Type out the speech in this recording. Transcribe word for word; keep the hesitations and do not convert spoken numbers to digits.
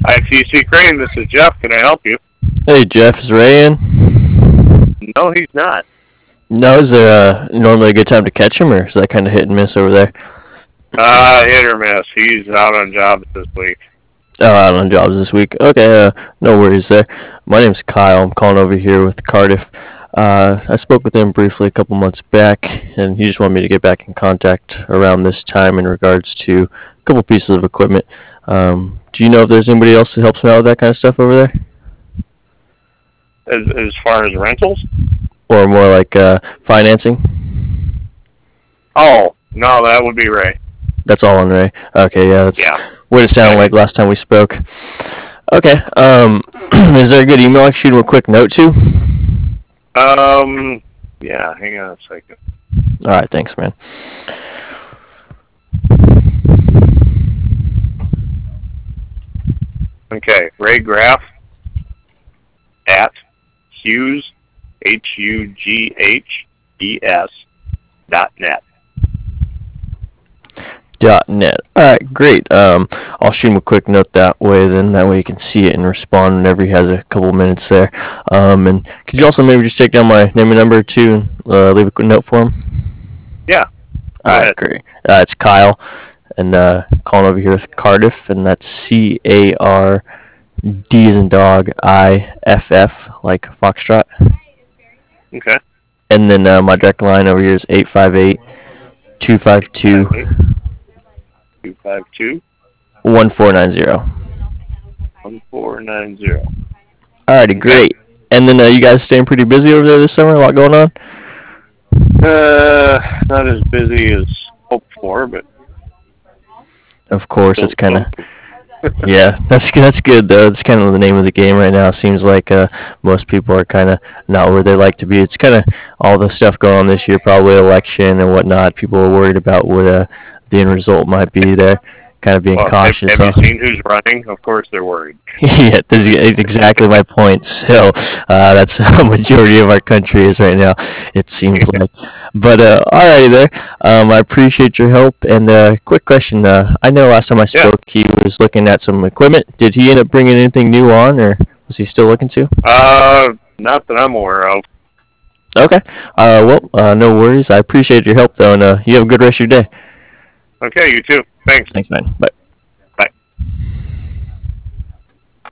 I T C Crane, this is Jeff. Can I help you? Hey Jeff, is Ray in? No, he's not. No, is there uh, normally a good time to catch him, or is that kind of hit and miss over there? Uh, hit or miss. He's out on jobs this week. Oh, out on jobs this week. Okay, uh, no worries there. My name's Kyle. I'm calling over here with Cardiff. Uh, I spoke with him briefly a couple months back, and he just wanted me to get back in contact around this time in regards to a couple pieces of equipment. Um, do you know if there's anybody else that helps me out with that kind of stuff over there? As, as far as rentals? Or more like uh, financing? Oh, no, that would be Ray. That's all on Ray. Okay, yeah, that's Yeah. what it sounded like last time we spoke. Okay, um, is there a good email I can shoot him a quick note to? Um, yeah, hang on a second. Alright, thanks, man. Okay, Ray Graff at Hughes, H U G H E S dot net. Dot net. Alright, great. Um, I'll shoot him a quick note that way, then that way he can see it and respond whenever he has a couple minutes there. Um, and could you also maybe just take down my name and number too and uh, leave a quick note for him? Yeah. Alright, great. Uh, it's Kyle, and uh, calling over here with Cardiff, and that's C A R D as in dog, I F F, like Foxtrot. Okay. And then uh, my direct line over here is eight five eight, two five two, two five two, one four nine zero. one four nine zero. Alrighty, great. And then uh, you guys staying pretty busy over there this summer? A lot going on? Uh, not as busy as hoped for, but of course, it's kind of yeah. That's that's good though. It's kind of the name of the game right now. It seems like uh, most people are kind of not where they like to be. It's kind of all the stuff going on this year, probably election and whatnot. People are worried about what uh, the end result might be there. Kind of being well, cautious. Have, have huh? you seen who's running? Of course, they're worried. Yeah, that's exactly my point. So uh, that's a majority of our country is right now. It seems like. But uh, alrighty there. Um, I appreciate your help. And uh, quick question. Uh, I know last time I spoke, yeah. he was looking at some equipment. Did he end up bringing anything new on, or was he still looking to? Uh, not that I'm aware of. Okay. Uh, well, uh, no worries. I appreciate your help though, and uh, you have a good rest of your day. Okay, you too. Thanks. Thanks, man. Bye.